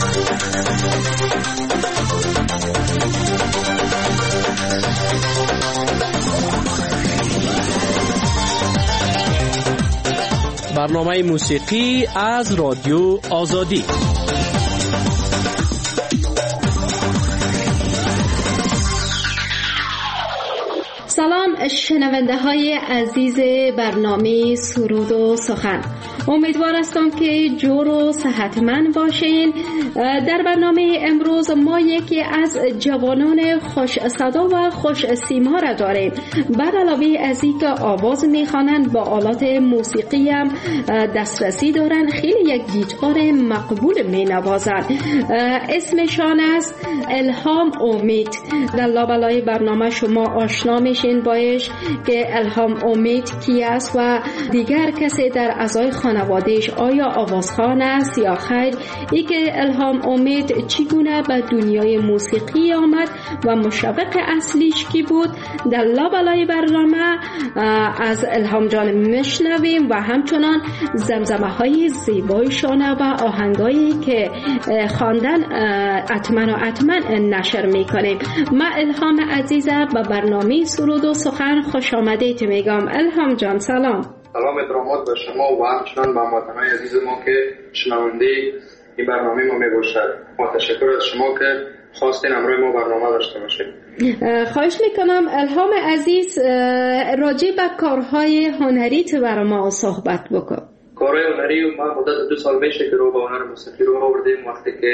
برنامه موسیقی از رادیو آزادی. سلام شنونده های عزیز برنامه سرود و سخن، امیدوار هستم که جور و صحتمند باشین. در برنامه امروز ما یکی از جوانان خوش صدا و خوش سیما را داریم. بر علاوه از اینکه آواز میخوانند، با آلات موسیقی هم دسترسی دارند، خیلی یک گیتار مقبول مینوازند. اسمشان است الهام امید. در لابلای برنامه شما آشنا میشین باش که الهام امید کی است و دیگر کسی در اعضای خانوادهش آیا آوازخوان است یا خیر. ای که الهام امید چگونه به دنیای موسیقی آمد و مشوق اصلیش کی بود، در لابلای برنامه از الهام جان میشنویم و همچنان زمزمه های زیبایشان و آهنگایی که خواندن حتما نشر میکنیم. من الهام عزیزم به برنامه سرود و سخن خوش آمدید میگم. الهام جان سلام. سلام ادرامات به شما و همچنان به هموطنان عزیز ما که شنونده این برنامه ما میباشد. ما تشکر از شما که خواستین همراه ما برنامه داشته باشید. خواهش میکنم الهام عزیز راجع به کارهای هنریت برای ما صحبت بکن. کارهای هنری ما مدت 2 سال میشه که رو به هنر موسیقی رو آوردیم. وقتی که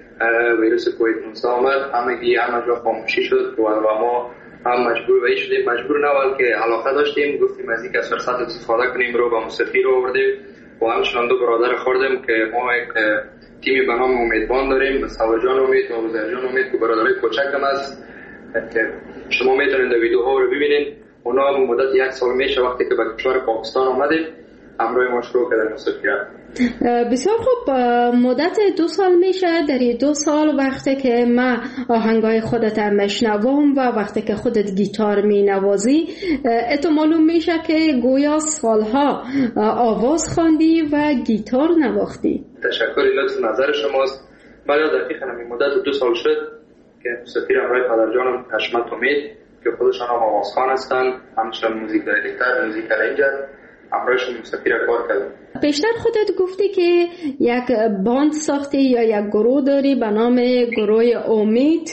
ویروس کووید 19 آمد همه جا خاموشی شد و ما هم مجبور نه که علاقه داشتیم، گفتیم از اینکه از فرصت استفاده کنیم رو به موسیقی رو آوردیم و همچنان 2 برادر خوردیم که ما یک تیمی به نام امیدوان داریم، مصطفی جان امید و عزیز جان امید که برادرای کوچک هم است که شما میتونید در ویدیوها رو ببینید. اونا مدت 1 سال میشه وقتی که به کشور پاکستان آمدیم همراه ما شروع کردن موسیقی. بسیار خوب. مدت 2 سال میشه. در 2 سال وقتی که من آهنگای خودت هم میشنوم و وقتی که خودت گیتار مینوازی، اتو معلوم میشه که گویا سالها آواز خواندی و گیتار نواختی. تشکر، لطف نظر شماست. بله دقیقاً همین مدت 2 سال شد که موسیقی را همراه پدرجانم حشمت امید که خودشان هم آوازخوان هستند، همچنان موزیک دایرکتر، موزیک ارنجر، همراهشون موسیقی را کار کردم. پیشتر خودت گفتی که یک باند ساختی یا یک گروه داری به نام گروه امید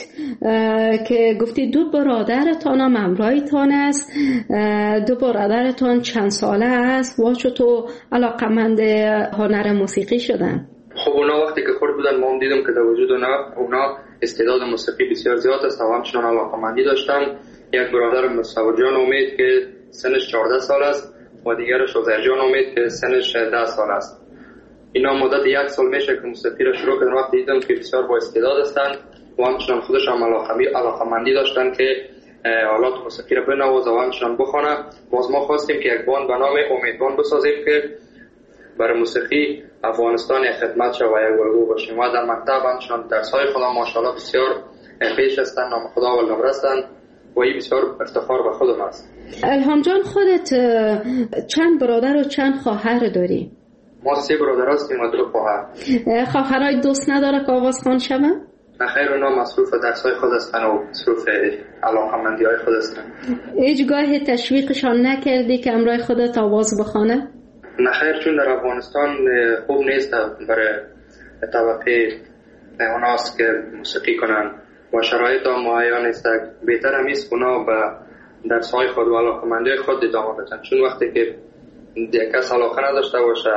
که گفتی 2 برادرتان هم همراهتان است. 2 برادرتان چند ساله است و چطور علاقمند هنر موسیقی شدن؟ خب اونا وقتی که خورد بودن ما هم دیدم که در وجود اونا استعداد موسیقی بسیار زیاد است و همچنان علاقمندی داشتن. یک برادر مصطفی جان امید که سنش 14 سال است و دیگرش عزیز جان امید که سنش 10 سال است. اینا مدت 1 سال میشه که موسیقی را شروع کردن. وقتی دیدم که بسیار با استعداد هستند و همچنان خودش هم علاقمندی داشتن که آلات موسیقی را بنوازه و همچنان بخوانه، باز ما خواستیم که یک باند به نام امیدوان بسازیم که برای موسیقی افغانستان خدمت شد و یک گروه باشیم. و در مکتب همچنان درس‌های خودم ماشاءالله بسیار پیش هستند، نام خدا اول نمره هستند و این بسیار افتخار به خودم است. الهام جان خودت چند برادر و چند خواهر داری؟ ما 3 برادر هستیم و 2 خواهر. خواهرای دوست نداره که آوازخوان شوند؟ نخیر، اونا مصروف درس‌های خود هستند و مصروف علاقه‌مندی‌های خود هستند. هیچگاه تشویقشان نکردی که همراه خودت آواز بخوانه؟ نخیر، چون در افغانستان خوب نیست برای طبقه اوناست که موسیقی کنن و شرایط هم مهیا نیست. بهتر هم است اونا به درس‌های خود و علاقه‌مندی خود ادامه بدن، چون وقتی که کس علاقه نداشته باشه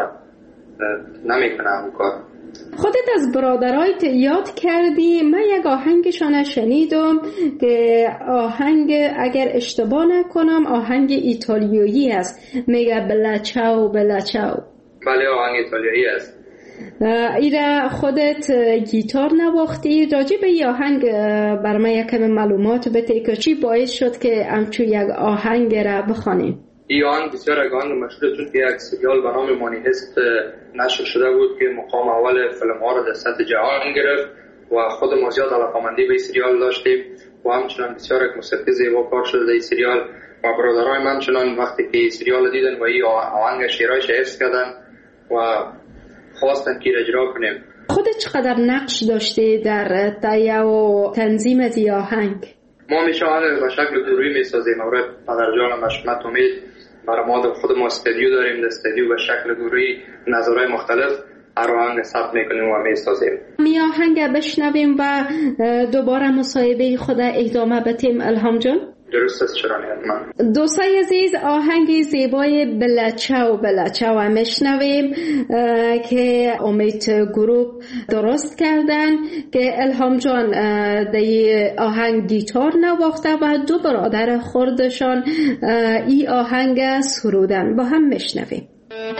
نمیکنه اون کار. خودت از برادرایت یاد کردی. من یک آهنگشان شنیدم که آهنگ اگر اشتباه نکنم آهنگ ایتالیایی است، میگه بلا چاو بلا چاو. بله آهنگ ایتالیایی است. ایره خودت گیتار نواختی. راجع به این آهنگ بر من یک کم معلومات بده که چی باعث شد که همچون یک آهنگ را بخوانیم؟ این آهنگ بسیار آهنگ مشهور چون که یک سریال به نام مانیهست نشر شده بود که مقام اول فیلم ها را در سطح جهان گرفت و خود ما زیاد علاقه‌مندی به این سریال داشتیم و همچنان بسیار یک موسیقی زیبا کار شده در این سریال و برادرای من همچنان وقتی که این سریال دیدن و این آهنگ شعرهایش حفظ کردن و خواستن که اجرا کنیم خودت چقدر نقش داشته در تهیه و تنظیم از این آهنگ؟ ما میشه آهنگ به شکل گروهی میسازیم. آره پدرجان مشمت امید برای ما خود ما استودیو داریم، استودیو به شکل گروهی نظرهای مختلف هر آهنگ ثبت میکنیم و میسازیم. می آهنگ بشنویم و دوباره مصاحبه خود ادامه بدیم. الهام جان درست است، چرا نه؟ دوستای عزیز، آهنگ زیبای بلچه و میشنویم که امید گروپ درست کردن که الهام جان در آهنگ گیتار نواخته و دو برادر خردشان ای آهنگ سرودن. با هم میشنویم.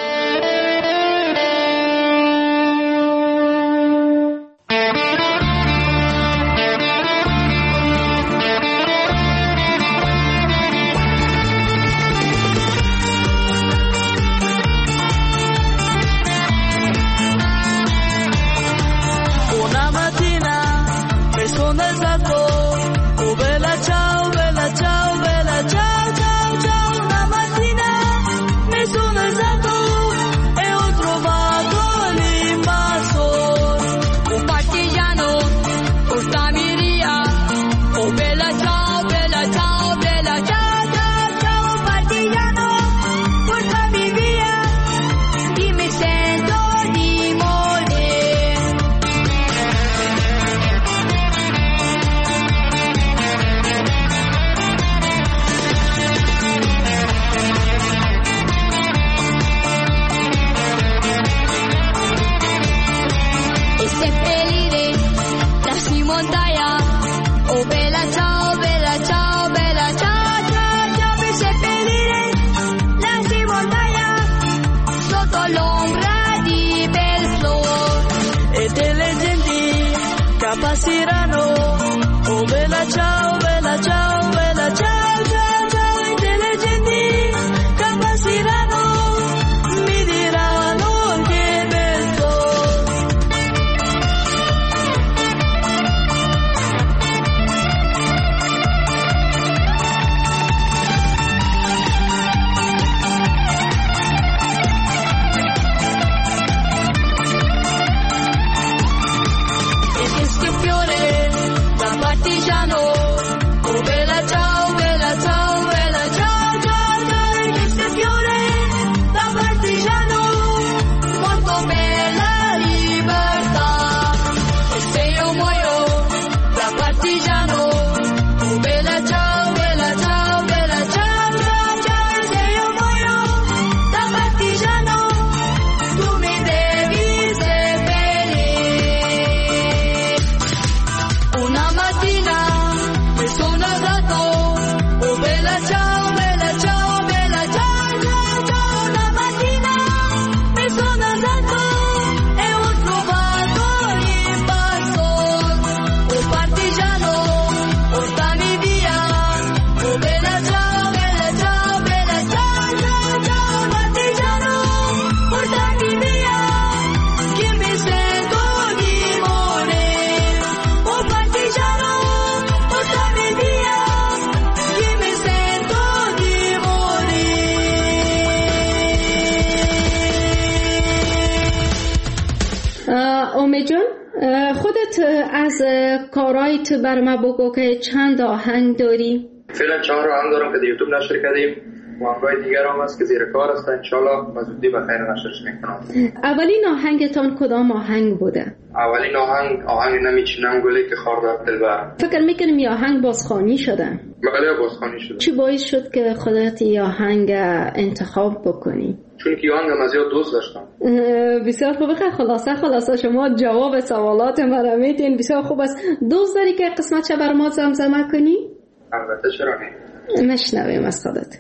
از کارایت بر ما بگو که چند آهنگ داری؟ فعلا 4 آهنگ دارم که در یوتیوب نشر کردیم و آهنگای دیگر هم هست که زیر کار هست. انشالله بزودی بخیر نشرش میکنم. اولین آهنگتان کدام آهنگ بوده؟ اولین آهنگ نمیچینم گلی که خاردار دلبر. فکر میکنم این آهنگ بازخوانی شده؟ بله بازخوانی شده. چی باعث شد که خودت این آهنگ انتخاب بکنی؟ چون که آهنگ از زیاد دوست داشتم. بسیار خوبه. خلاصه شما جواب سوالات مرا میدین. بسیار خوب است. دوست داری که قسمت بر ما زمزمه کنی؟ البته چرا نه. مشنویم از خودت.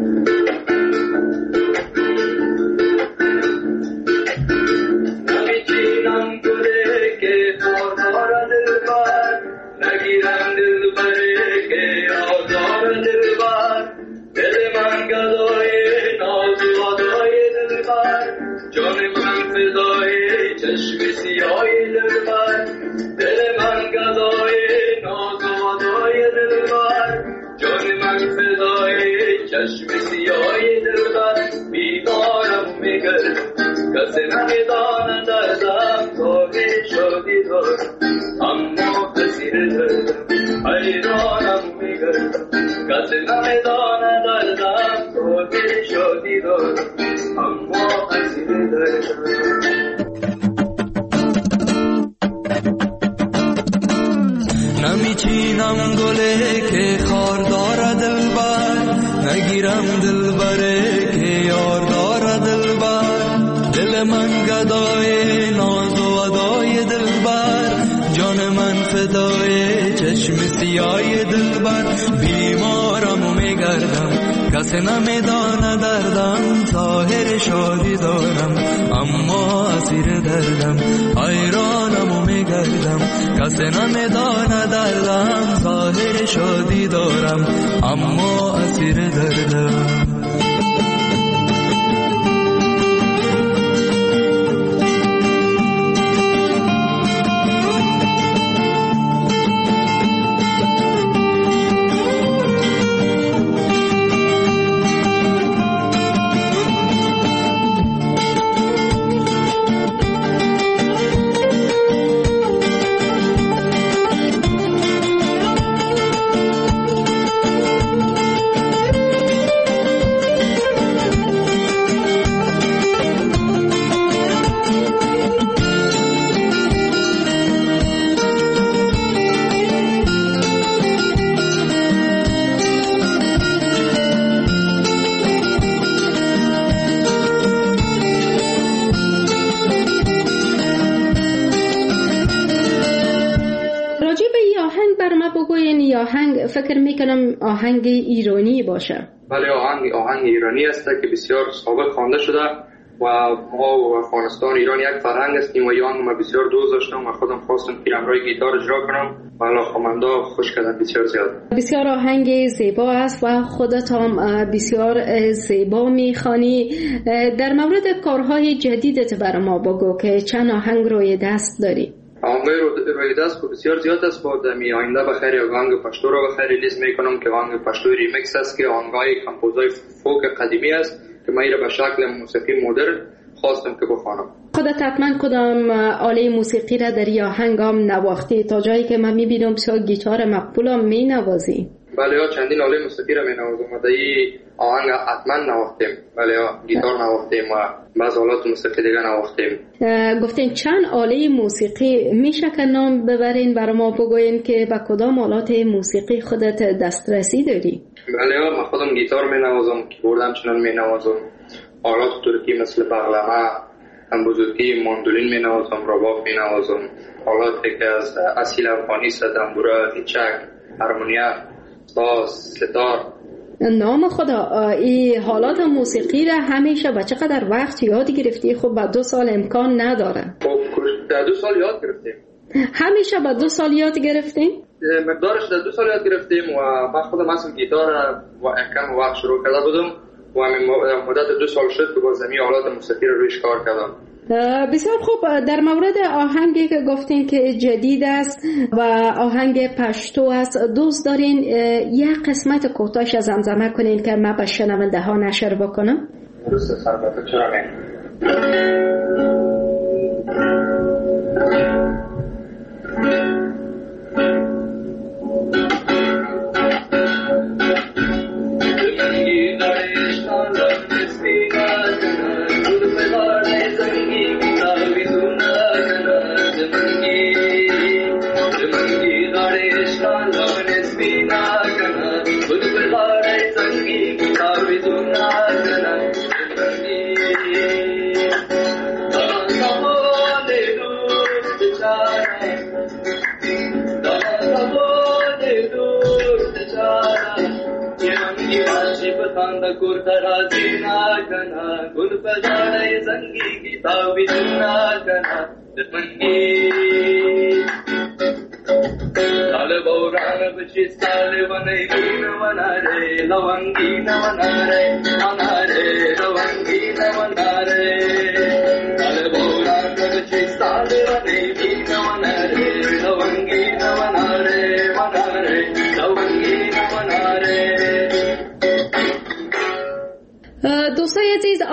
نمیچینم گله که خاردار دلبر، نگیرم دلبره که آزار دلبر، دل من گدای ناز و ادای دلبر، جان من فدای چشم سیاه دلبر، دل من گدای ناز و ادای دلبر، جان من فدای چشم سیاه دلبر، بیدارم میگرد کسی نمیداند ازم تو هیچ دارم اما اسیر دردم حیرانم میگردم کسی نمیدانه دردم ظاهر شادی دارم اما اسیر دردم نمیچینم گله که خار داره دلبر نگیرم دلبره که یار داره دلبر دل من گدای ناز و ادای دلبر جان من فدای چشم سیای دلبر بیمارم و میگردم کسی نمیدانه دردم ظاهر شادی دارم اما اسیر دردم حیرانم و میگردم کسی نمیدانه دردم ظاهر شادی دارم اما اسیر دردم آهنگ فکر میکنم آهنگ ایرانی باشه. بله آهنگ ایرانی است که بسیار سابق خوانده شده و ما و افغانستان ایران یک فرهنگ هستیم و این آهنگ ما بسیار دوست داشتم و خودم خواستم که امروی گیتار اجرا کنم و علاقه‌مندا خوش کردن بسیار زیاد. بسیار آهنگ زیبا است و خودت هم بسیار زیبا میخوانی. در مورد کارهای جدیدت برای ما بگو که چند آهنگ روی دست داری؟ آهنگای روی دست که بسیار زیاد است با دمی آینده بخیر آهنگ پشتو رو بخیر ریلیز میکنم که آهنگ پشتو ریمیکس است که آهنگای کمپوزای فوک قدیمی است که من را به شکل موسیقی مدرن خواستم که بخوانم. خودت حتما کدام آله موسیقی را در آهنگ هم نواختی تا جایی که من میبینم بسیار گیتار مقبول هم مینوازی؟ بله چندین آله موسیقی را مینوازم و در این آهنگ حتما نواختیم. بله گیتار نواختیم و بعض آلات موسیقی دیگه نواختیم. گفتین چند آله موسیقی میشه که نام ببرین برای ما بگوین که به کدام آلات موسیقی خودت دسترسی داری؟ بله من خودم گیتار مینوازم، کیبورد همچنان مینوازم، آلات ترکی مثل بغلمه، بزرگی ماندولین مینوازم، رباب مینوازم، آلاتی که از اصیل افغانی است، دنبوره، هیچک، هارمونیا، ساز، ستار. نام خدا، این حالات موسیقی را همیشه به چقدر وقت یاد گرفتی؟ خب به 2 سال امکان نداره. خب در 2 سال یاد گرفتیم. همیشه به 2 سال یاد گرفتیم؟ مقدارش در 2 سال یاد گرفتیم و من خودم اصلا گیتار و کم وقت شروع کرده بودم و مدت 2 سال شد که با زمین آلات موسیقی رو رویش کار کردم. بسیار خوب. در مورد آهنگی که گفتین که جدید است و آهنگ پشتو است، دوست دارین یک قسمت کوتاهش از زمزمه کنین که من به شنونده ها نشر بکنم؟ درست است البته، چرا نه.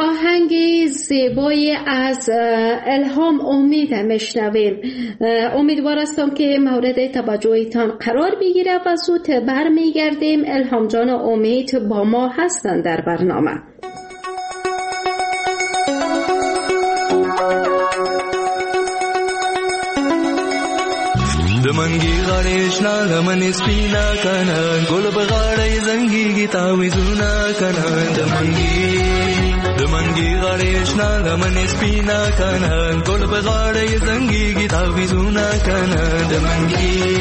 آهنگ زیبای از الهام امید میشنویم. امیدوار هستم که مورد توجهتان قرار بگیره و زود برمیگردیم. الهام جان و امید با ما هستند در برنامه. دمنگی غاریش نالمن سپینا کنن گل بغاڑی زنگی گی تاویزونا کنن دمنگی غاریش نالمن سپینا کنن گل بغاڑی زنگی گی تاویزونا کنن دمنگی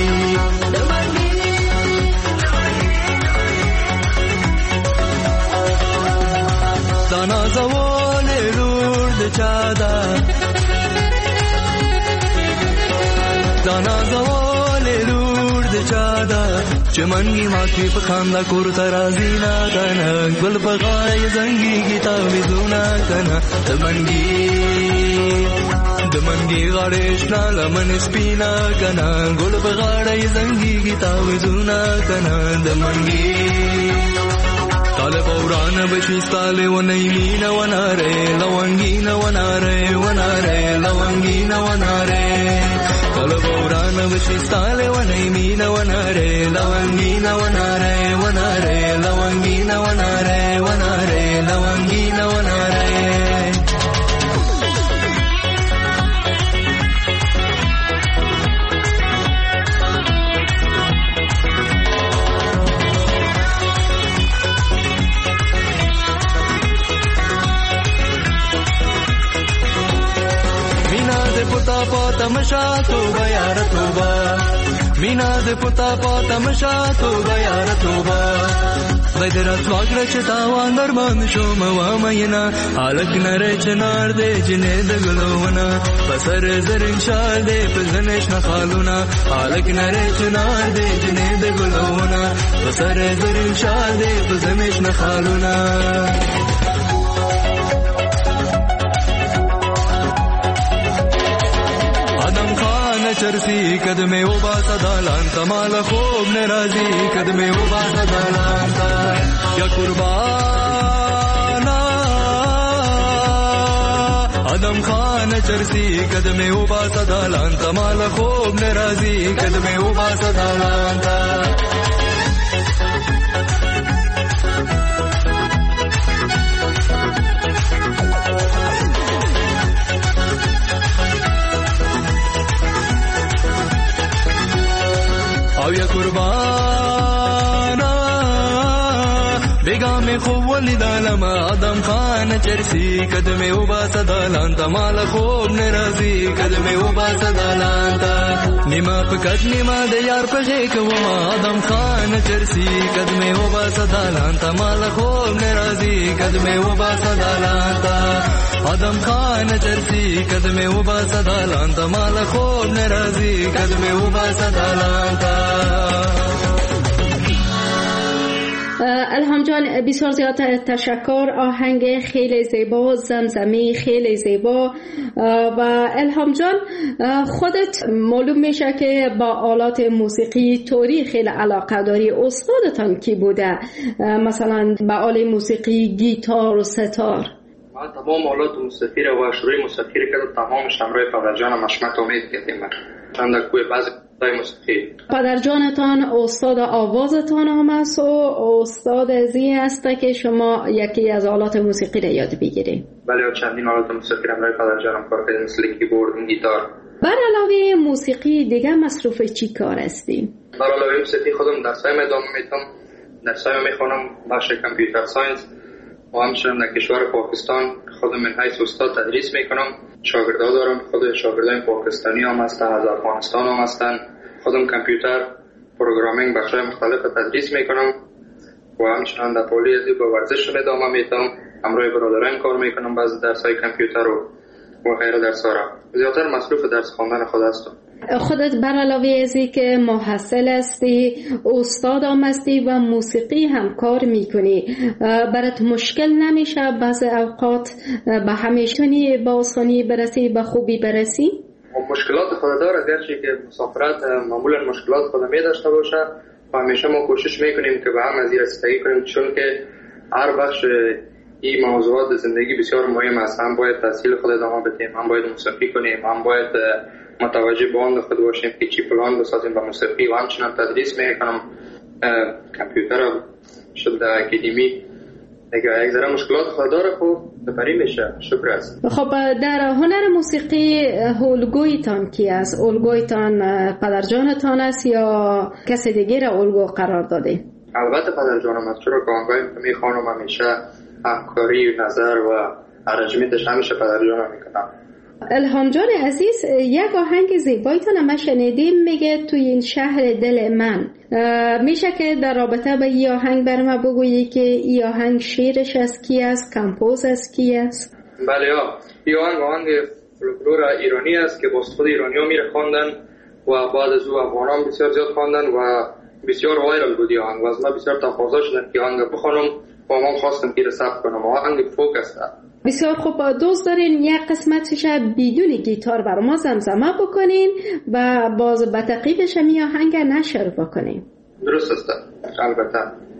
دانا زوال رورد چادا دانا زوال رورد چادا چمنگی ماکی پخاندا کورتا رازی نا کنا گل بغای زنگی گی تاویزونا کنا دمنگی غاریش نالمن سپینا کنا گل بغای زنگی گی تاویزونا کنا دمنگی طالب اوران بشیستاله و نیمین و ناره لونگین و ناره لونگین و ناره طالب اوران بشیستاله و نیمین و ناره لونگین و ناره لونگین و ناره لونگین و ناره पुता तमशा तो यार तोबा मीना दे पुता तमशा तो यार तोबा वैदरा स्वाग रचता वांगर बंद शोम वामयना हालक नरे चनार दे जिने दगलोवना बसर जरिन शार दे पजनेश नखालुना हालक नरे चनार दे जिने दगलोवना बसर जरिन शार दे पजनेश नखालुना चरसी कदमे उबा सदालांता माल खूब नाराजी कदमे उबा सदालांता या कुर्बाना आदम खान चरसी कदमे उबा सदालांता माल खूब नाराजी कदमे उबा सदालांता या कुर्बाना बेगा में खूब दालमा आदम खान चरसी कदमे उबा सदालांता माल खूब नाराजी कदमे उबा सदालांता निमा पकड़ निमा दे यार पजे कवमा आदम खान चरसी कदमे उबा सदालांता माल खूब नाराजी कदमे उबा सदालांता आदम खान चरसी कदमे उबा सदालांता माल खूब नाराजी कदमे उबा सदालांता الهام جان بسیار زیاد تشکر. آهنگ خیلی زیبا، زمزمی خیلی زیبا. و الهام جان خودت معلوم میشه که با آلات موسیقی طوری خیلی علاقه داری. استادتان کی بوده؟ مثلا با آلات موسیقی گیتار و ستار. من تمام آلات موسیقی رو و شروع موسیقی رو که تمامش همراه پدرجانم حشمت امید کردیم. چند کوی بعضی موسیقی. پدرجانتان استاد آوازتان هم است و استاد ازی هست که شما یکی از آلات موسیقی را یاد بگیرید. بله، چندین آلات موسیقی را برای پدرجانم کار کردیم، مثل کیبورد، گیتار. بر علاوه موسیقی دیگه مصروف چی کار هستیم؟ بر علاوه موسیقی خودم درسایم ادامه میدم. درسایم میخوانم بخش کامپیوتر ساینس و همچنین در کشور پاکستان خودم من حیث استاد تدریس میکنم. شاگردان دارم، خود شاگردان پاکستانی هم هستن، از افغانستان هم هستن. خودم کامپیوتر پروگرامینگ بخشای مختلف تدریس میکنم و همچنین در پولی ادب و ورزش ادامه میدم. همراه برادران کار میکنم بعضی درسای کامپیوتر و غیره درس‌ها را. زیادتر مصروف درس خواندن خود هستم. خودت بر علاوه ازی که محصل هستی، استاد هم هستی و موسیقی هم کار میکنی، برات مشکل نمیشه بعضی اوقات به همیشونی با آسانی برسی، به خوبی برسی؟ مشکلات خود داره، گرچه که مسافرت معمولا مشکلات خود می داشته باشه و همیشه ما کوشش میکنیم که به هم از این رسیدگی کنیم، چون که هر بخش این موضوعات زندگی بسیار مهم است. هم باید تحصیل خود ادامه بدیم، هم باید موسیقی کنیم، هم باید متوجه به آن خود باشیم که چی پلان بسازیم به موسیقی و همچنان تدریس میکنم. کامپیوتر شد در اکادمی دیگه یک ذره مشکلات خود داره، خب بپری میشه. شکر است. خب در هنر موسیقی الگویتان کی است؟ الگویتان پدرجانتان است یا کسی دیگه را الگو قرار داده؟ البته پدرجانم است، چرا که آنگاهی میخوانم همیشه همکاری و نظر و ارنجمنتش همیشه پدرجانم میکنم. الهام جان عزیز، یک آهنگ زیبایتان ما شنیدیم میگه توی این شهر دل من. میشه که در رابطه به این آهنگ بر ما بگویی که این آهنگ شیرش از کی است، کمپوز از کی است؟ بله این آهنگ فولکلور ایرانی است که با خود ایرانی ها میره خواندن و بعد از او افغانان بسیار زیاد خواندن و بسیار وایرال بود آهنگ و از ما بسیار تقاضا شدن که آهنگ بخونم و من خواستم که ثبت کنم. آهنگ فوک است. بسیار خوب. دوست دارین یک قسمتش بدون گیتار بر ما زمزمه بکنین و باز به تعقیبش می آهنگ نشر بکنین. درست است. البته.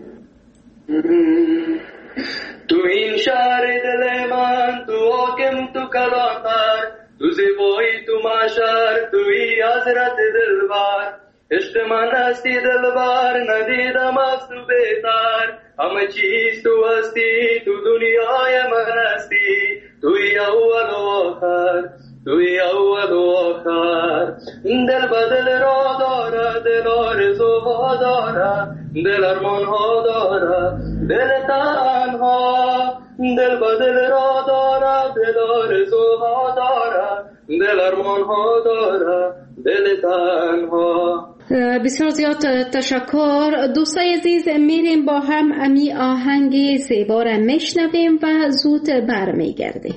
تو این شهر دل من، تو حاکم، تو کلانتر، تو زیبایی، تو معشر، توی حضرت دلبر. عشق من هستی دلبر، ندیدم از تو بهتر. همه چیز تو هستی، تو دنیای من هستی. توی اول و آخر، توی اول و آخر. دل به دل را داره، دل آرزوها داره، دل ارمانها داره، دل تنها. دل به دل را داره، دل آرزوها داره، دل ارمانها داره، دل تنها. بسیار زیاد تشکر. دوستای عزیز، میریم با هم امی آهنگ زیبا را میشنویم و زود برمیگردیم.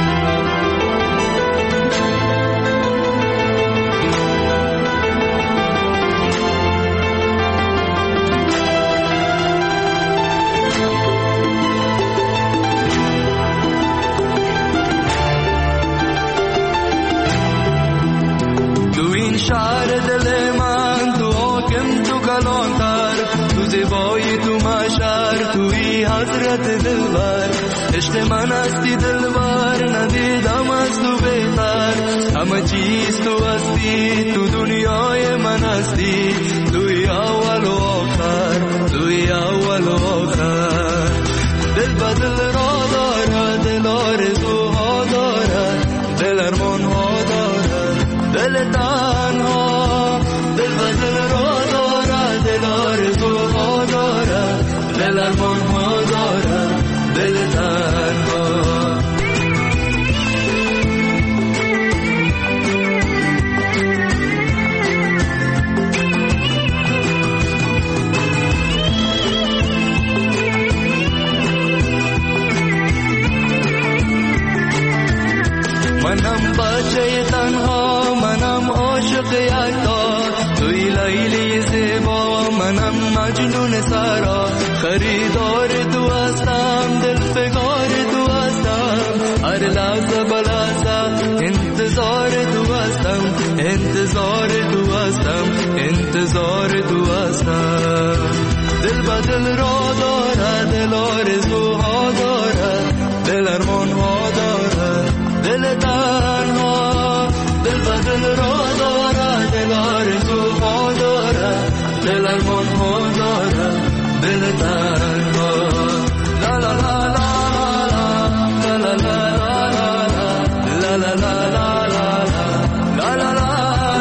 تو این شهر دل من، تو حاکم، تو کلانتر، تو زیبایی، تو معشر، توی حضرت دلبر. عشق من هستی دلبر، ندیدم از تو بهتر. همه چیز تو هستی، تو دنیای من هستی. توی اول و آخر، توی اول و آخر. دل به دل را داره، دل آرزوها داره، دل ارمانها داره، دل تنها. دل به دل را داره، دل آرزوها داره، دل ارمانها داره، دل تنها. منم بچه تنها، منم عاشق یکتا. توی لیلی زیبا، منم مجنون سرا. خریدار تو هستم، دل فگار تو هستم. هر لحظه بلحظه انتظار تو هستم، انتظار تو هستم، انتظار تو هستم. دل به دل را داره، دل آرزوها داره، دل ارمانها داره، دل تنها. دل به دل را داره، دل آرزوها داره، دل ارمانها داره، دل تنها. لا لا لا لا لا لا لا لا لا لا لا لا لا.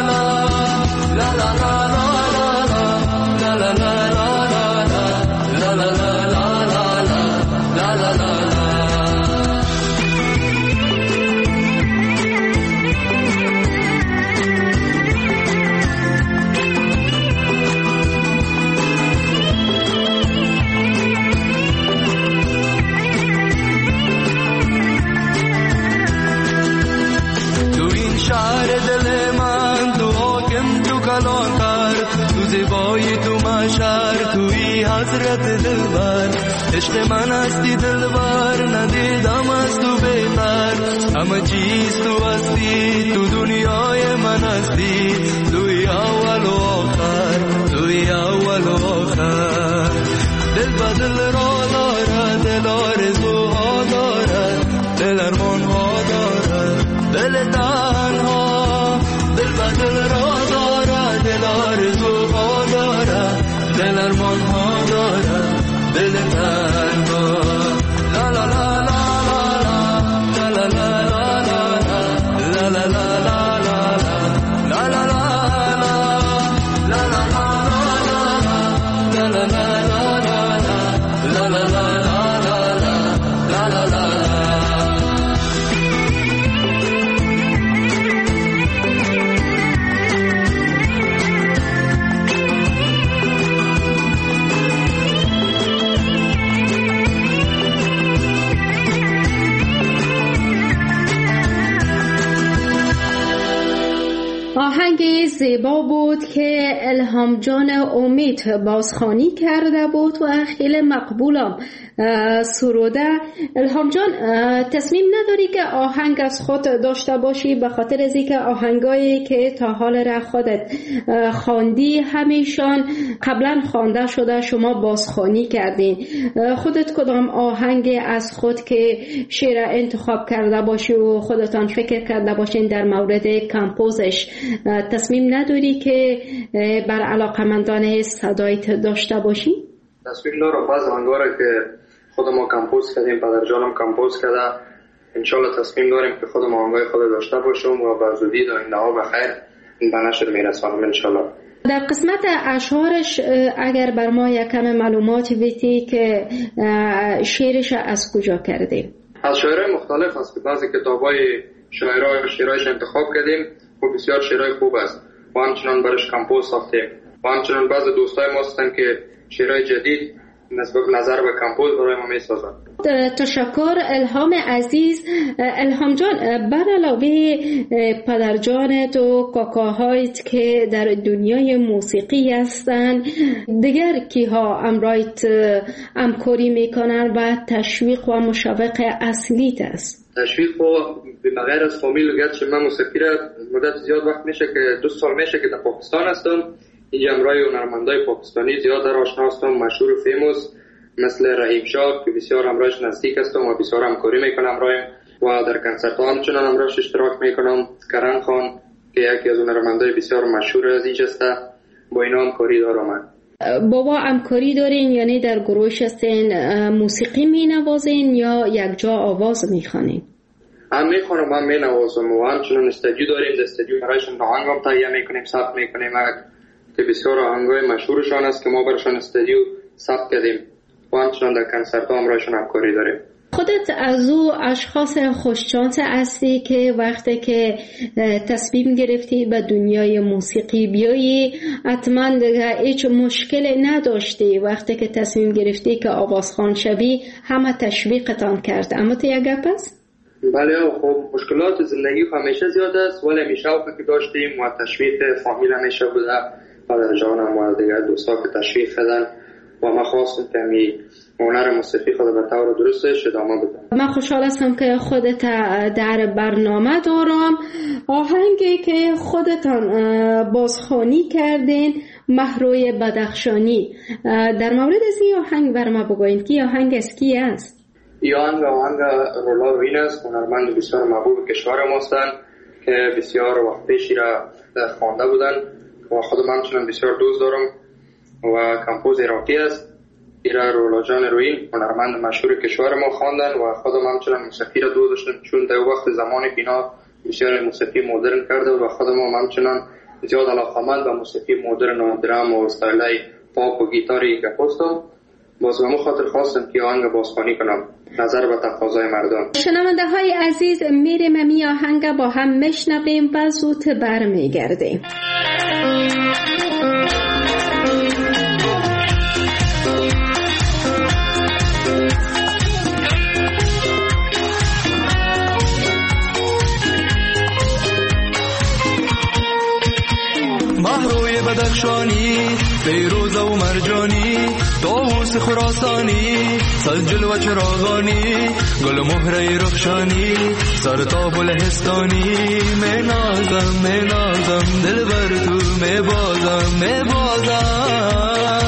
حضرت دلبر. عشق من هستی دلبر، ندیدم از تو بهتر. همه چیز تو هستی، تو دنیای من هستی. توی اول و آخر، توی اول و آخر. دل به دل را داره، دل آرزوها زیبا بود که الهام جان امید بازخوانی کرده بود و خیلی مقبولم سروده. الهام جان، تصمیم نداری که آهنگ از خود داشته باشی؟ به خاطر از اینکه آهنگایی که تا حال را خودت خواندی همیشان قبلا خوانده شده، شما بازخوانی کردین. خودت کدام آهنگ از خود که شعر انتخاب کرده باشی و خودتان فکر کرده باشین در مورد کمپوزش، تصمیم نداری که بر علاقمندان صدایت داشته باشی؟ تصمیم دارم. بعض آهنگا که خود ما کمپوز کردیم، پدر جانم کمپوز کرده، انشالله تصمیم داریم که خود ما آهنگای خود داشته باشیم و به زودی در آینده ها بخیر به نشر میرسانم انشالله. در قسمت اشعارش اگر بر ما یکم معلوماتی بیتی که شعرش از کجا کردی؟ از شاعرای مختلف است که بعضی کتابای شعرایش انتخاب کردیم و بسیار شعرهای خوب است و همچنان برش کمپوز ساختیم و همچنان بعضی دوستای ما هستن که شعرهای جدید نظر به کمپوز برای ما میسازن. تشکر الهام عزیز. الهام جان، بر علاوه پدر جانت و کاکاهایت که در دنیای موسیقی هستن، دیگر کیها امرایت همکاری میکنن و تشویق و مشوق اصلیت است؟ تشویق و بغیر از فامیل گرچه من موسیقی را مدت زیاد وقت میشه که 2 سال میشه که در پاکستان هستم، اینجا امرای هنرمندای پاکستانی زیاد در آشنا هستم، مشهور و فیموس مثل رحیم شاه که بسیار امرایش نزدیک هستم و بسیار همکاری میکنم امرایم و در کنسرت ها همچنان امراش اشتراک میکنم. کرن خان که یکی از هنرمندای بسیار مشهور از اینجا است، با اینا همکاری دارم. بابا همکاری دارین، یعنی در گروهش هستین موسیقی مینوازین یا یک جا آواز میخوانین؟ هم میخوانم هم مینوازم و همچنان استودیو داریم، استودیو برایشون آهنگ هم تهیه میکنیم، ثبت میکنیم که بسیار آهنگای مشهورشان است که ما برایشون استودیو ثبت کردیم و همچنان در کنسرت ها هم برایشون همکاری داریم. خودت از او اشخاص خوششانس هستی که وقتی که تصمیم گرفتی به دنیای موسیقی بیایی حتما دیگه هیچ مشکل نداشتی؟ وقتی که تصمیم گرفتی که آوازخوان شوی همه تشویقتان کرد، اما تو یک گپ است؟ بله خب مشکلات زندگی همیشه زیاد است ولی همیشه که داشتیم و تشویق فامیل همیشه بوده، پدر جانم و دیگر دوستا که تشویق کردن و ما خواستم که می هنر موسیقی خود به طور درستش ادامه بدم. من خوشحال هستم که خودت در برنامه دارم. آهنگی که خودتان بازخوانی کردین، مهروی بدخشانی، در مورد از این آهنگ بر ما بگوین که آهنگ از کی است؟ این آهنگ رولا روین است، هنرمند بسیار محبوب کشور ما هستند که بسیار وقت پیشی را خوانده بودن و خودم همچنان بسیار دوست دارم و کمپوز عراقی است. ایرا رولا جان روین هنرمند مشهور کشور ما خواندن و خودم همچنان موسیقی را دوست داشتم چون در وقت زمانی اینا بسیار موسیقی مدرن کرده و خودم همچنان زیاد علاقه‌مند به موسیقی مدرن و درام و استایلای پاپ و گیتاری که هستم. باز به خاطر خواستم که آهنگ بازخوانی کنم نظر به تقاضای مردم. شنونده های عزیز، میریم می آهنگ با هم میشنویم و زود برمیگردیم. مهروی بدخشانی، فیروزه و مرجانی، طاووس خراسانی، سجل و چراغانی، گل مهره رخشانی، سرتاب و لهستانی. می نازم دل بر تو می بازم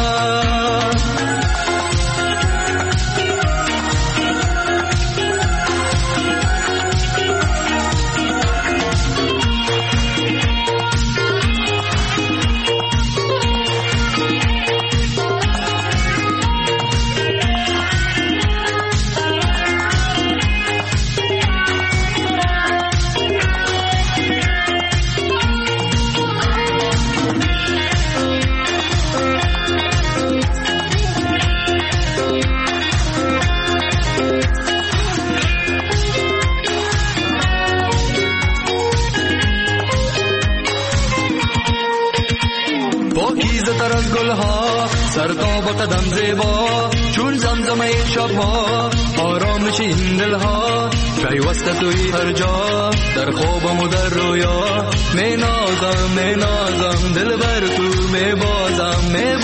سرتاب و قدم زیبا چون زمزمه شبها، آرامش این دلها پیوسته توی هر جا، در خوابم و در رویا می نازم دل بر تو می بازم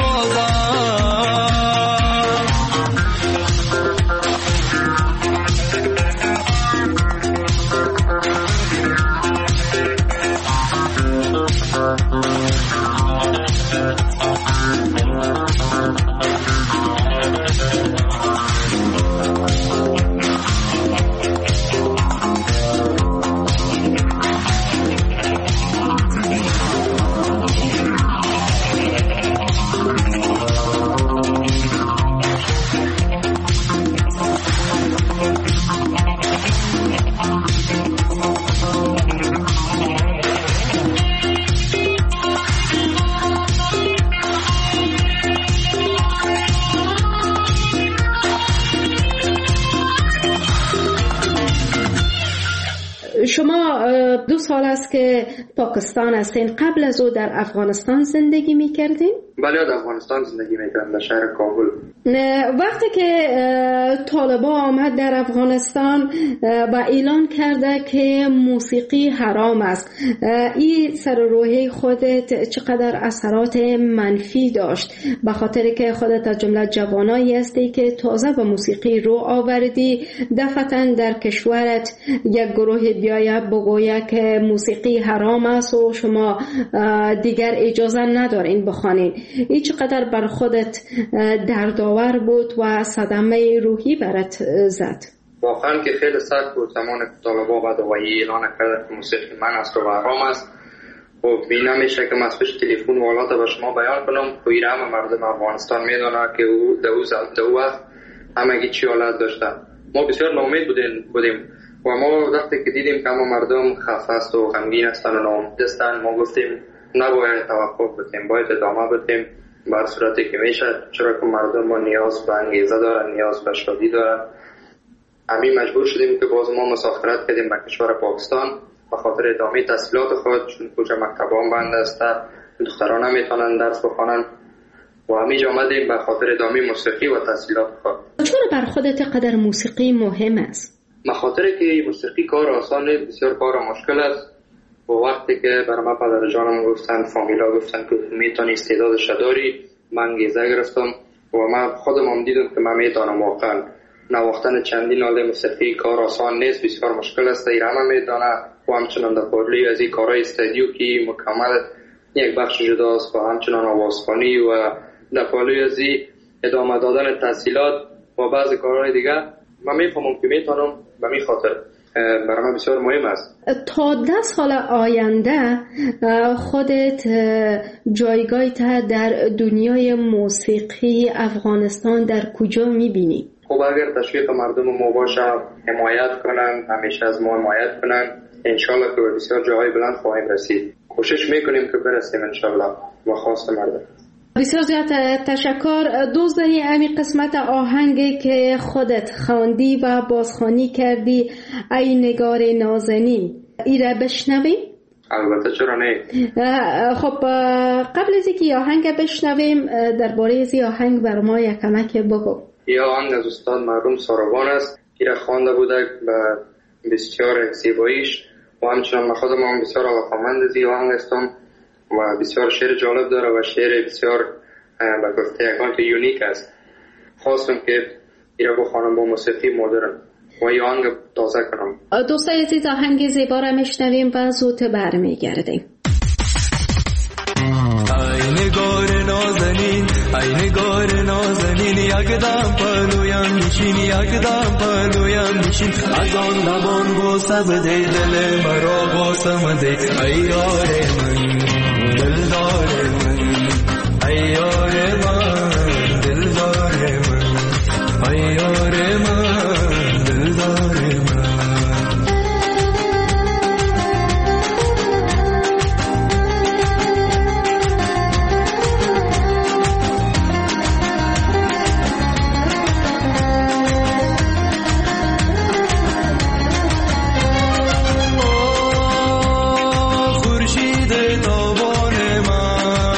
شما 2 سال است که پاکستان هستین. قبل از او در افغانستان زندگی میکردین؟ بله، در افغانستان زندگی میکردم، در شهر کابل. وقتی که طالبان آمد در افغانستان و اعلان کرده که موسیقی حرام است، این سر روحی خودت چقدر اثرات منفی داشت؟ به خاطر که خودت از جمله جوانایی هستی که تازه به موسیقی رو آوردی، دفعتاً در کشورت یک گروه بیایه بگویه که موسیقی حرام است و شما دیگر اجازه ندارین بخوانین. این چقدر بر خودت دردآور بود و صدمه روحی برات زد؟ واقعا که خیلی سخت بود زمان طالبان بعد و اعلان کرد که موسیقی من است و حرام است و بی نمیشه که مسئوش تلفن و حالات به شما بیان کنم. خیلی همه مردم افغانستان میدونه که او در وقت همگی چی حالت داشتن. ما بسیار ناامید بودیم و ما وقتی که دیدیم که اما مردم خفه است و غمگین هستن و ناامید هستن، ما گفتیم نباید توقف بکنیم، باید ادامه بدیم بر صورتی که میشه، چرا که مردم ما نیاز به انگیزه دارن، نیاز به شادی دارن. همین مجبور شدیم که باز ما مسافرت کردیم به کشور پاکستان به خاطر ادامه تحصیلات خود، چون کجا مکتبان بند است، دختران نمیتونن درس بخونن و همینجا آمدیم به خاطر ادامه موسیقی و تحصیلات خود. چرا بر خودت قدر موسیقی مهم است؟ به خاطر که موسیقی کار آسان نیست، بسیار کار مشکل است. و وقتی که برای من پدر جانم گفتن، فامیلا گفتن که میتونی استعدادش داری، من انگیزه گرفتم و من خودم دیدم که من میتونم. واقعا نواختن چندین آله موسیقی کار آسان نیست، بسیار مشکل است. ایران میدانه و همچنان در پارلی از این کارهای استودیو که مکمل یک بخش جداست و همچنان آوازخوانی و در پارلی از این ادامه دادن تحصیلات و بعضی کارهای دیگه من میفهمم که میتونم. به می خاطر برای من بسیار مهم است. تا 10 سال آینده خودت جایگاهت در دنیای موسیقی افغانستان در کجا میبینی؟ خب اگر تشویق مردم ما باشه، حمایت کنن، همیشه از ما حمایت کنن، انشالله که به بسیار جاهای بلند خواهیم رسید. کوشش میکنیم که برسیم انشالله و خواست مردم. بسیار زیاد تشکر. دوست داری همین قسمت آهنگی که خودت خواندی و بازخوانی کردی، ای نگار نازنین، ایره بشنویم؟ البته چرا نه. خب قبل از اینکه آهنگ بشنویم درباره از آهنگ بر ما یک کمک بگو. این آهنگ از استاد مرحوم ساروان است که خوانده بوده به بسیار زیباییش و همچنان من خودم هم بسیار علاقه‌مند از این آهنگ هستم و بسیار شعر جالب داره و شعر بسیار به گفته یکان که یونیک است. خواستم که ایره بخوانم با موسیقی مدرن و این آهنگ تازه کنم. دوستای عزیز، آهنگ زیبا را میشنویم و زود برمیگردیم. ای نگار نازنین، ای نگار نازنین، یک دم پلویم میشین، یک دم پلویم میشین، از آن لبان بوسه بده دل مرا بوسه بده. ای یار من دلدار من، ای یار من دلدار من، ای یار من دلدار من. خورشید تابان من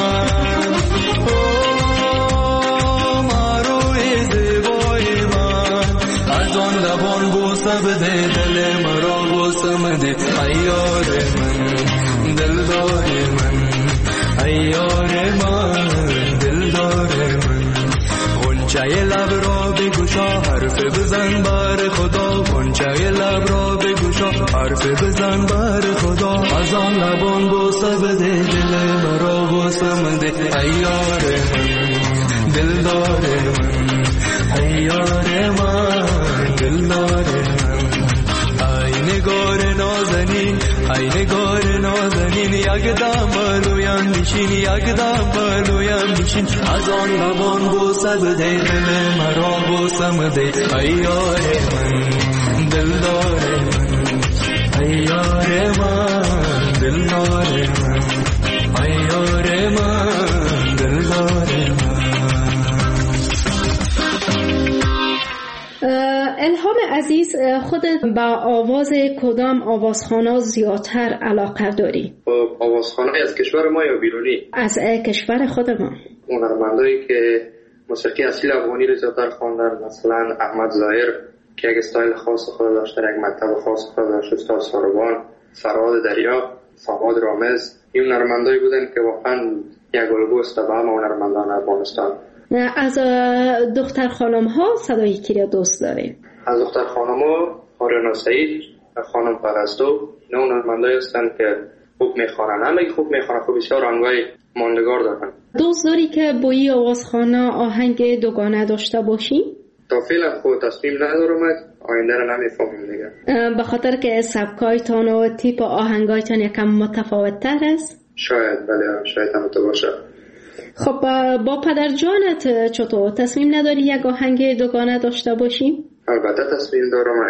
حرف بزن بر خدا، از آن لبان بوسه بده دل مرا بوسه مده. ای یار من دلدار من، ای یار من دلدار من. ای نگار نازنین، ای نگار نازنین، یک دم بلویم بشین، یک دم بلویم بشین. از آن لبان بوسه بده دل مرا بوسه مده. ای یار من دلدار من، ای یار من دلدار من، ای یار من دلدار من. الهام عزیز، خودت با آواز کدام آوازخوان‌ها زیادتر علاقه داری؟ آوازخوان‌ها از کشور ما یا بیرونی؟ از کشور خودمان. هنرمندایی که موسیقی اصیل افغانی رو زیادتر خواندن، مثلا احمد ظاهر که یک استایل خاص خود داشته، یک مکتب خاص خود داشته، استاد ساروان، فرهاد دریا، فواد رامز. این هنرمندایی بودن که واقعا یک الگو است به همه هنرمندان افغانستان. از دختر خانم ها صدای کی را دوست دارین؟ از دختر خانم ها آریانا سعید، خانم پرستو، اینا هنرمندایی هستند که خوب میخوانن. همه خوب میخوانن، خوب بسیار آهنگای ماندگار دارن. دوست داری که با این آوازخوان‌ها آهنگ دوگانه داشته باشی؟ تا فعلا خود تصمیم ندارم، آینده رو نمیفهمیم دیگه. به خاطر که سبکایتان و تیپ آهنگایتان یکم متفاوت تر است؟ شاید، بله شاید هم تو باشه. خب با پدر جانت چطور؟ تصمیم نداری یک آهنگ دوگانه داشته باشی؟ البته تصمیم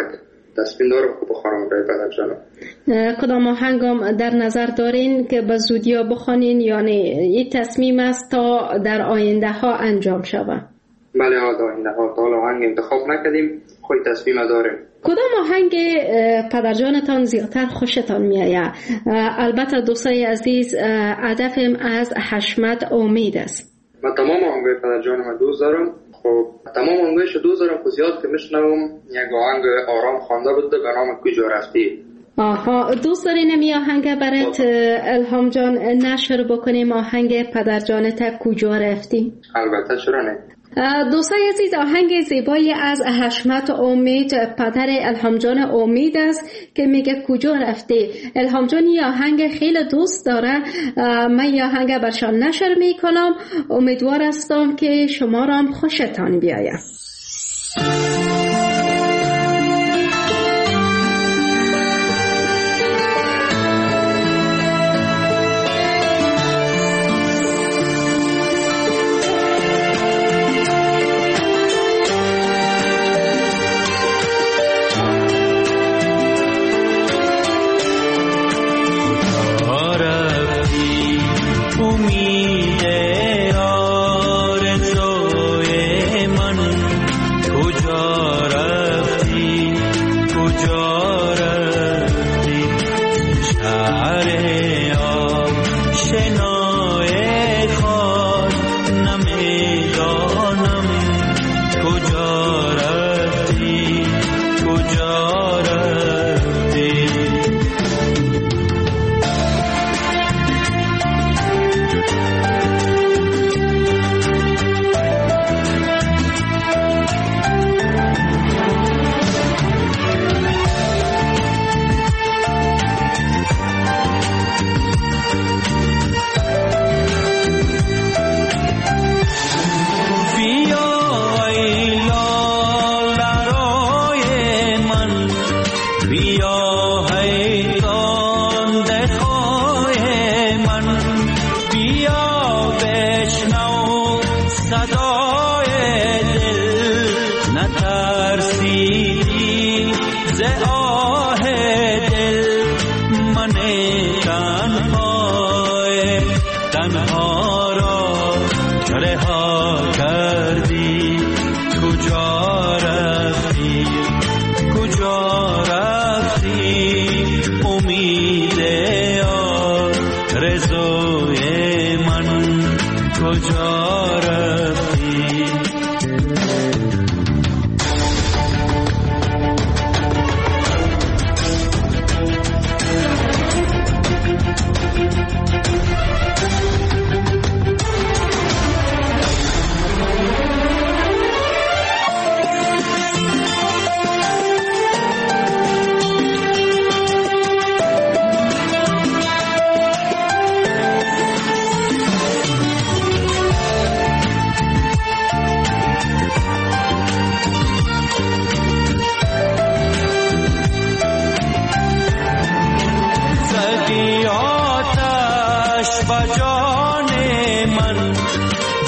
دارم خوب بخوانم برای پدر جانم. کدام آهنگم در نظر دارین که به زودی بخوانین یا نه؟ این تصمیم است تا در آینده ها انجام شود؟ بله آینده ها، تا حالا آهنگ انتخاب نکردیم، خود تصمیم داریم. کدام آهنگ پدر جانتان زیادتر خوشتان میآید؟ البته دوستای عزیز، هدفم از حشمت امید است. من تمام آهنگای پدر جانم دوست دارم. خب تمام آهنگایش دوست دارم، خب زیاد که میشنوم یک آهنگ آرام خوانده بوده به نام کجا رفتی. آها، دوست داری نمی آهنگ برات الهام جان نشر بکنیم؟ آهنگ پدر جانت کجا رفتی؟ البته، چرا نه. دوستای عزیز، آهنگ زیبایی از حشمت امید پدر الهام جان امید است که میگه کجا رفتی. الهام جان یه آهنگ خیلی دوست داره، من یه آهنگ برشان نشر میکنم. امیدوار هستم که شما را هم خوشتان بیاید.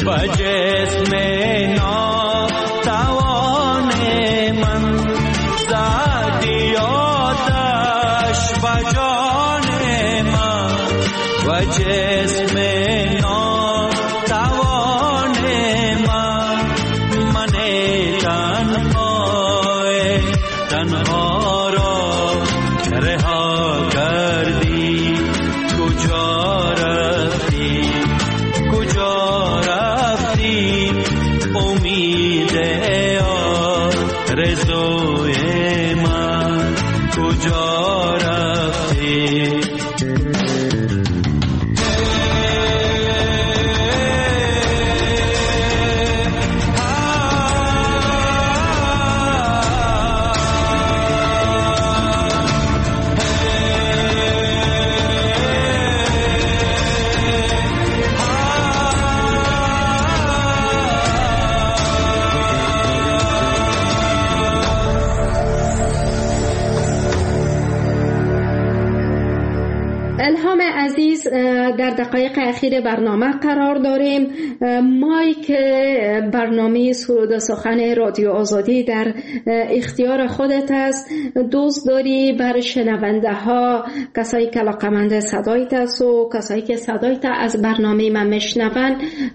و جسم ناتوان من زدی آتش و جان من و جسم ناتوان من تنها را رها کردی کجا رفتی امید آرزوی من کجا رفتی الهام عزیز، در دقایق اخیر برنامه قرار داریم. مایک برنامه سرود و سخن رادیو آزادی در اختیار خودت است. دوست داری بر شنونده ها، کسایی که علاقمند صدایت است و کسایی که صدایت از برنامه من میشنون،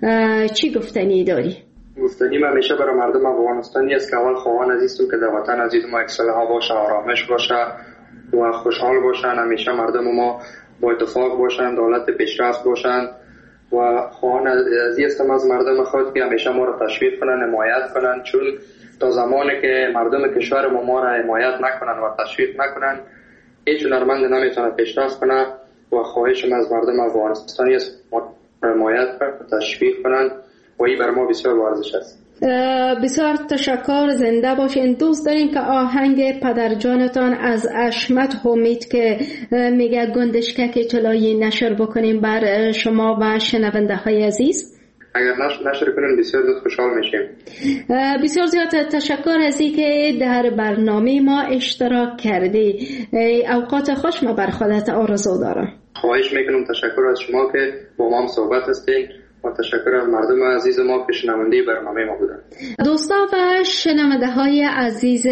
چی گفتنی داری؟ گفتنی من همیشه برای مردم افغانستانی است که اول خواهان عزیزم که در وطن عزیز ما اصلاح باشه، آرامش باشه و خوشحال باشن. همیشه مردم ما با اتفاق باشند، دولت پیشرفت باشند و خواهان عزیز از مردم خود که همیشه ما را تشویق کنند، حمایت کنند، چون تا زمانی که مردم کشور ما را حمایت نکنند و تشویق نکنند، هیچ هنرمند نمیتونه پیشرفت کنه. و خواهشم از مردم افغانستانی است ما حمایت کنند، تشویق کنند و این بر ما بسیار ارزش است. بسیار تشکر، زنده باشین. دوست دارین که آهنگ پدرجانتان از اشمت حمید که میگه گندشکک طلایی نشر بکنیم بر شما و شنونده های عزیز؟ اگر نشر کنیم بسیار زیاد خوشحال میشیم. بسیار زیاد تشکر از اینکه در برنامه ما اشتراک کردی. اوقات خوش ما بر خودت آرزو دارم. خواهش میکنم. تشکر از شما که با ما هم صحبت هستین و تشکر از مردم عزیز ما که شنونده برنامه ما بودن. دوستا و شنونده های عزیز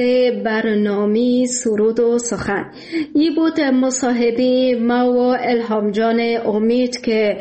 برنامه سرود و سخن، این بود مصاحبه ما و الهام جان امید که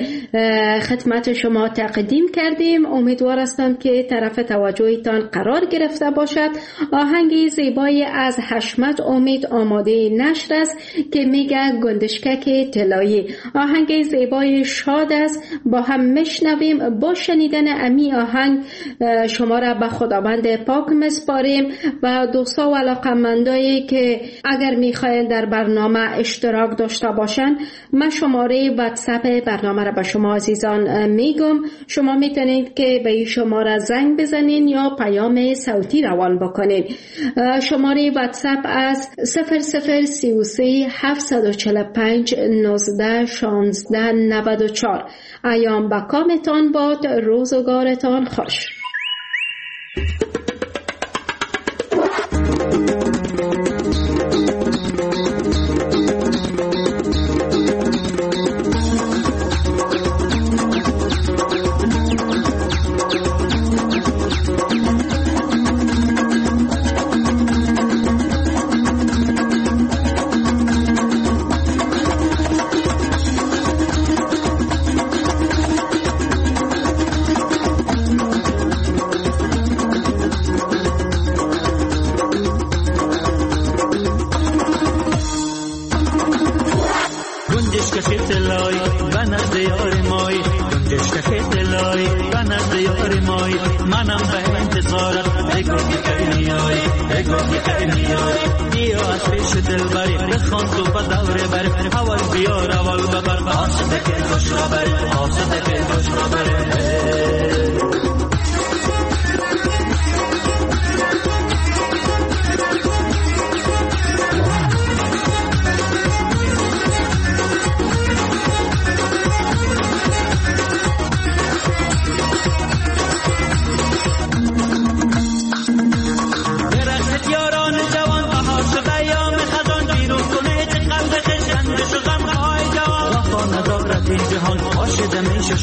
خدمت شما تقدیم کردیم. امیدوار هستم که طرف توجهتان قرار گرفته باشد. آهنگ زیبایی از حشمت امید آماده نشر است که میگه گندشکک طلایی. آهنگ زیبای شاد است، با هم میشنویم. با شنیدن امی آهنگ شما را به خداوند پاک میسپاریم و دوستا و علاقمندایی که اگر میخواین در برنامه اشتراک داشته باشن، من شماره واتساپ برنامه را به شما عزیزان میگم. شما میتونید که به این شماره زنگ بزنین یا پیام صوتی روان بکنین. شماره واتساپ از 0033 745 19 16 94. ایام با کامتان باد، روزگارتان خوش.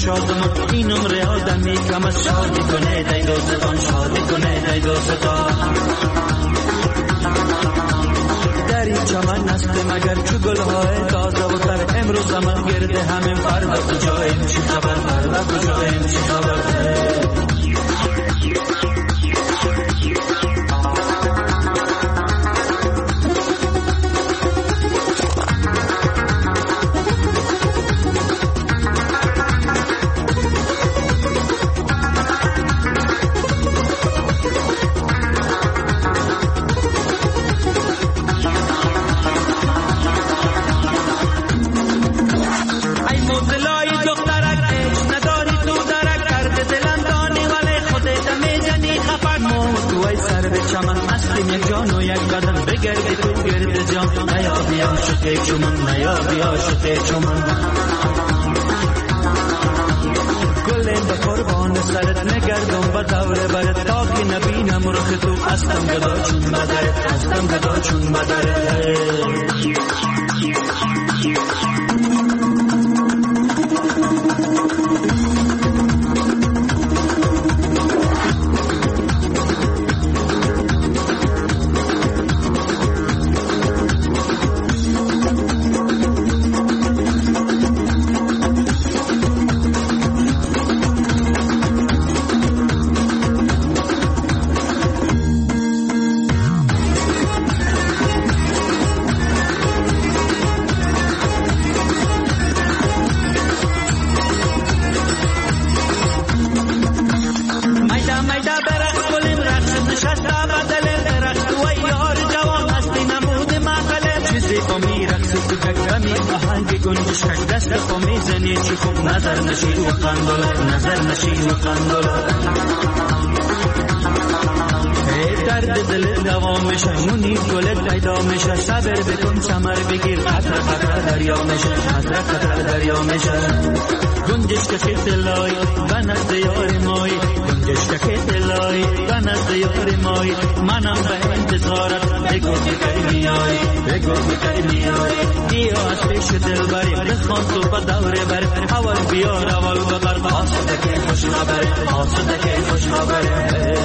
شادمان این عمر آدمی کم از شادی کنه دای دوستان شادی کنه دای دوستان در این چمن است مگر چو گلهای تازه و تر امروز زمان گرده همین فردا کجاییم چی خبر فردا کجاییم چی خبر گلیم به قربان سرت نگردم به دوره برت تا که نبینم رخ تو هستم گدا چون مدرت هستم گدا چون مدرت درد دل دوام میشه مونی گلت پیدا میشه صبر بکن ثمر بگیر قطره قطره دریا میشه قطره قطره دریا میشه گنجش که خیت لای و نزد یار مای گنجش که خیت لای و نزد یار مای منم به انتظارت بگو که میای بگو که میای بیا از پیش دل بری بخوان تو به دوره بری اول بیار اول ببر آسوده که خوش خبره آسوده که خوش خبره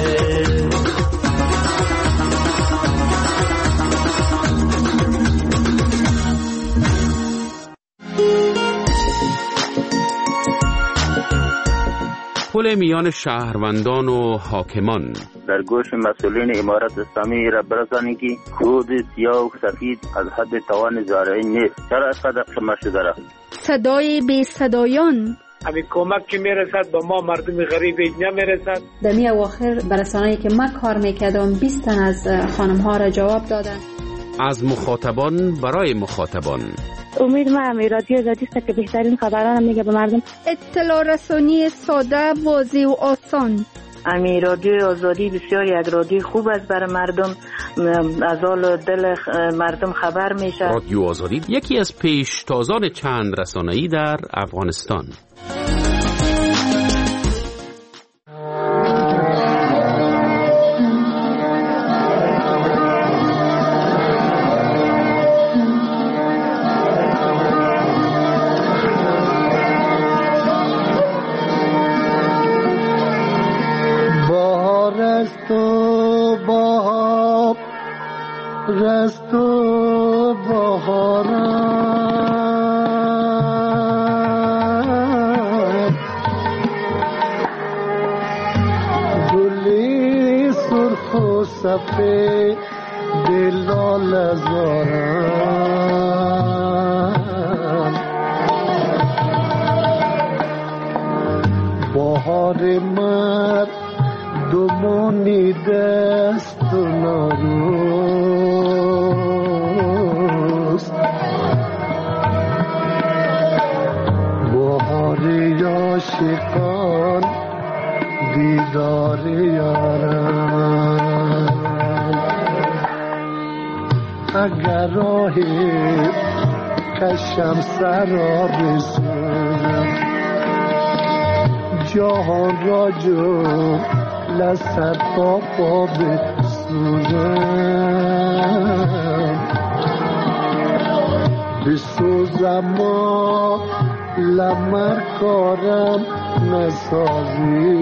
پل میان شهروندان و حاکمان. در گوش مسئولین امارت اسلامی را برسانید که خود سیاه و سفید از حد توان زارعی نیست. چرا اینقدر قمه شده را؟ صدای بی صدایان همین کمک که میرسد به ما مردم غریب نمیرسد. در می اواخر برسانه‌ای که من کار میکردم 20 تن از خانم ها را جواب دادن. از مخاطبان برای مخاطبان. امید ما همی رادیو آزادی است که بهترین خبران میگه به مردم. اطلاع رسانی ساده، واضح و آسان. امی رادیو آزادی بسیار یک رادیو خوب است برای مردم، از حال دل مردم خبر میشه. رادیو آزادی یکی از پیشتازان چند رسانه‌ای در افغانستان. اگر راه کشم سرا بسوزم جهان را جو لسر پا بسوزم بسوزم لمر کارم نسازی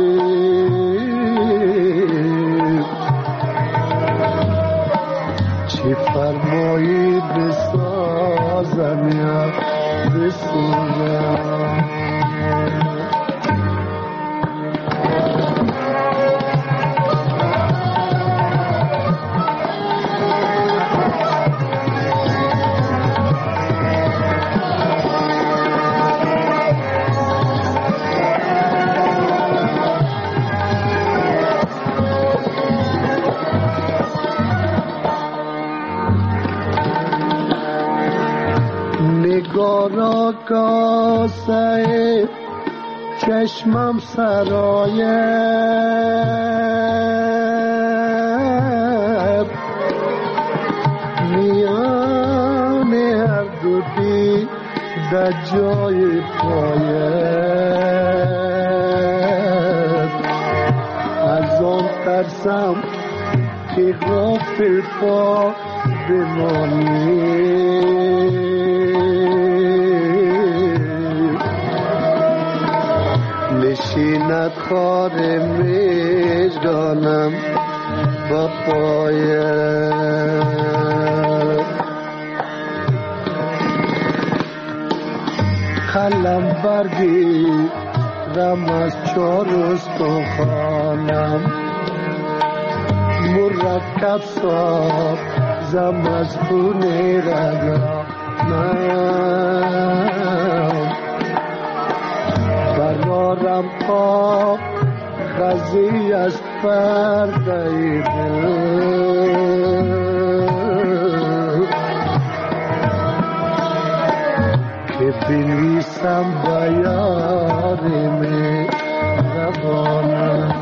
چی فرمایی بسازم یا بسازم نگارا کاسه چشمم سرایت میان هر دو دی در جای پایت از آن ترسم که غافل پا بمانی نشیند خار مژگانم با پایت قلم برگیرم از چار استخوانم مرکب سازم از خون رگانم برارم کاغذی از پرده دل که بنویسم با یار مهربانم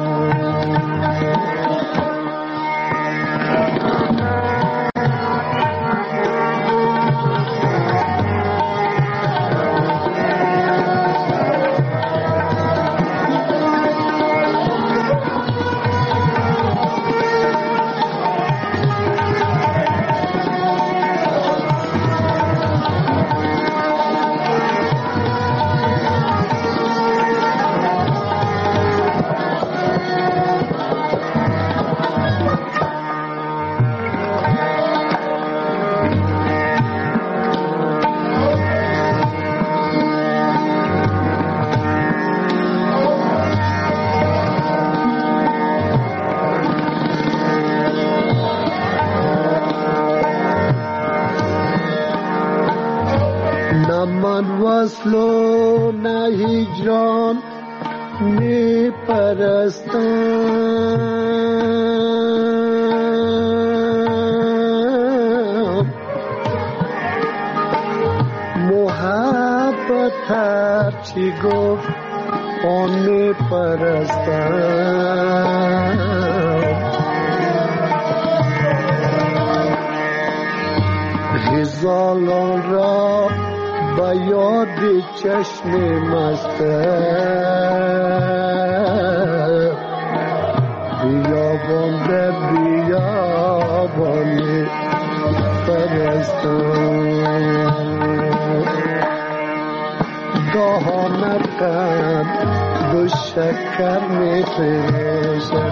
وصل و نه هجران می پرستم محبت هرچی گفت آن می پرستم غزالان را با یاد چشم مستم بیابان در بیابان پرستم دهانتم دو شکر می فرشد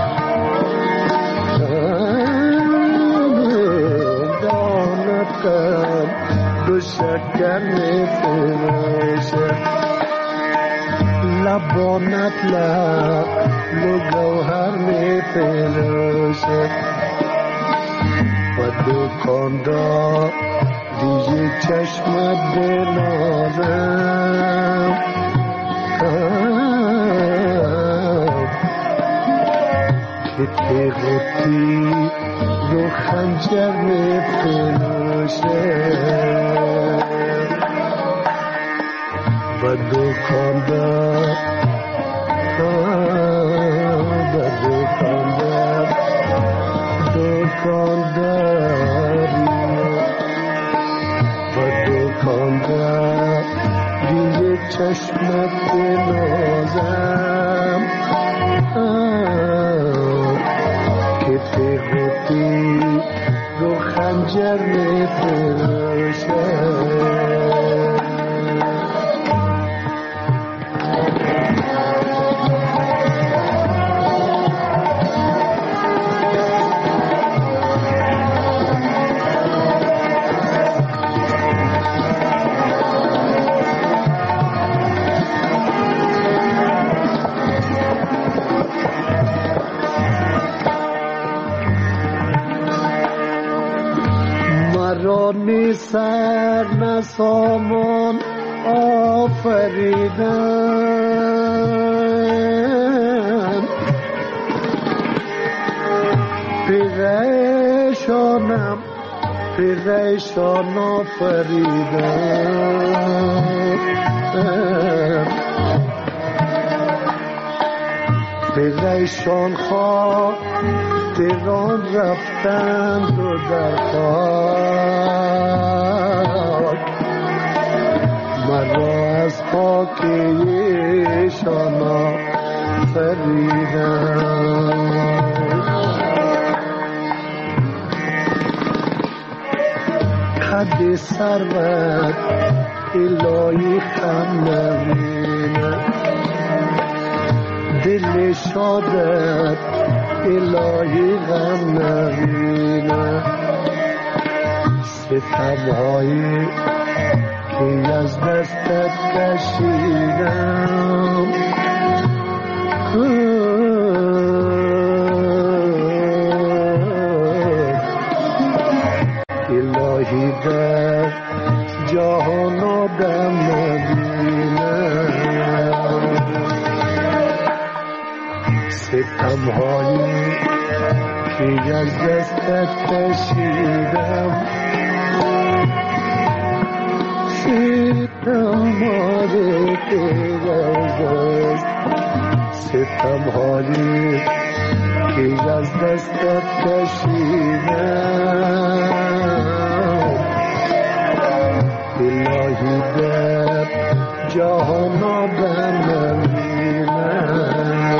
دهانتم دو شکر می فرشد لبانت لعل و گوهر می فرشد و دکاندار دیگه چشمت بنازم که تیغ و تیر رو خنجر می فرشد و دکاندار دیگه چشمت بنازم که تیغ و تیر رو خنجر می فرشد سر نسامان آفریدن پیرشانم پیرشان آفریدن پیرشان خاطران رفتند و در خاک مرا از خاک ایشان آفریدن حد ثروت الهی خم نبینه دل شادت الهی غم نبینه ستمهایی که از دستت کشیدم الهی در جهان آدم نبینم ستمهایی که از دستت کشیدم ستمهایی که ستمهایی که از دستت کشیدم الهی در جهان آدم نبینم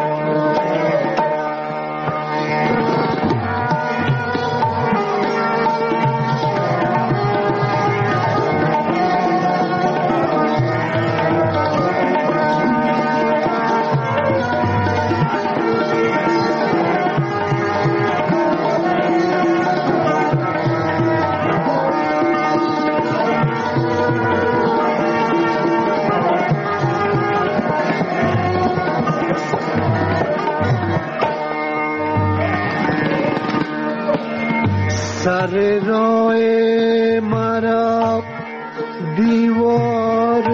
سر راه مرا دیوار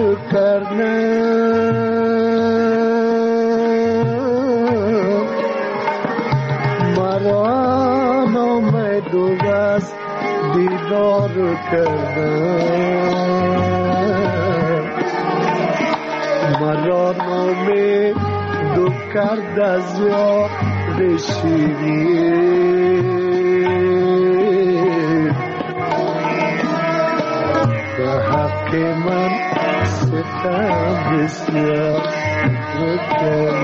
کردن مرا نامید و بس دیدار کردن مرا نامید و کرد از یاد شیرین که من ستم بسیار بکردم